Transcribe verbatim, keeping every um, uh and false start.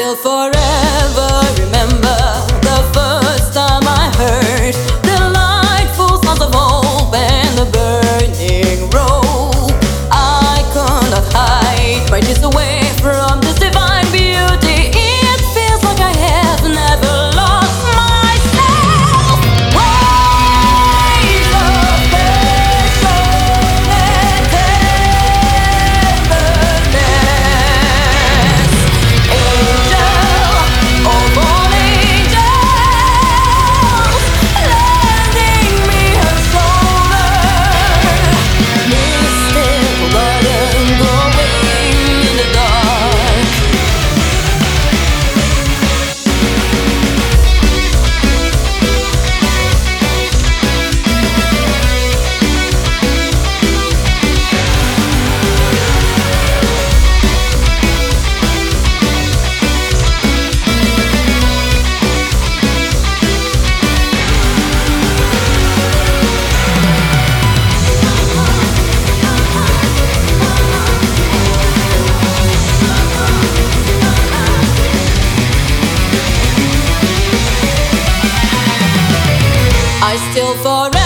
still forever remember the first time I heard the delightful sounds of hope and the burning rope. I could not hide my tears away from this divine beauty. It feels like I have never lost myself. Waves of passion and tenderness. Angel, oh born angels, lending me her shoulder. Mystical garden glowing in the dark. I still forever